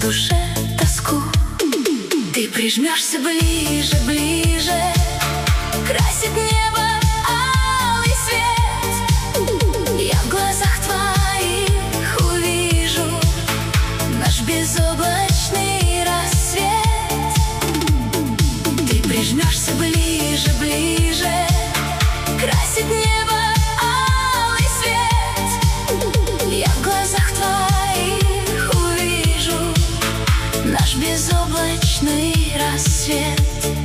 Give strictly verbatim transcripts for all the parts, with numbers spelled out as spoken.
душе тоску. Ты прижмешься ближе, ближе, красит небо алый свет. Я в глазах твоих увижу наш безоблачный рассвет. Ты прижмешься ближе, ближе, красит небо алый свет. Я в глазах твоих увижу наш безоблачный рассвет.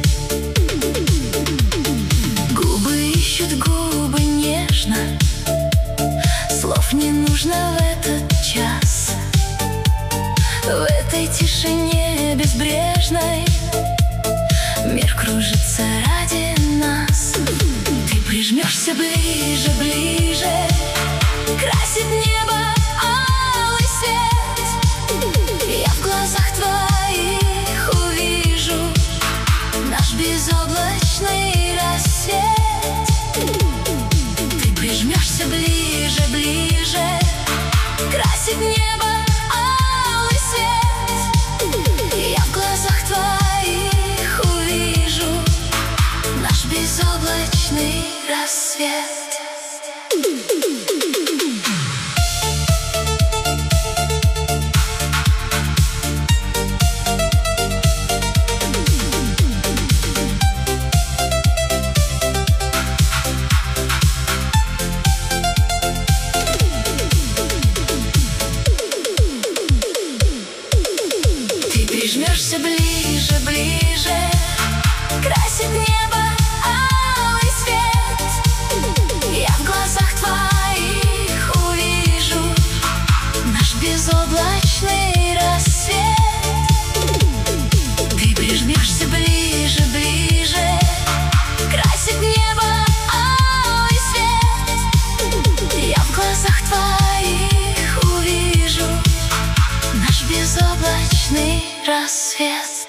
Губы ищут губы нежно, слов не нужно в этот час. В этой тишине безбрежной мир кружится ради нас. Ты прижмешься ближе, ближе, красит небо алый свет. Я в глазах твоих увижу наш безоблачный рассвет. Ты прижмешься ближе, ближе, красит небо алый свет. Я в глазах твоих увижу наш безоблачный рассвет. Прижмешься ближе, ближе, красит небо алый свет. Я в глазах твоих увижу наш безоблачный рассвет. Ты прижмешься ближе, ближе, красит небо алый свет. Я в глазах твоих увижу наш безоблачный рассвет.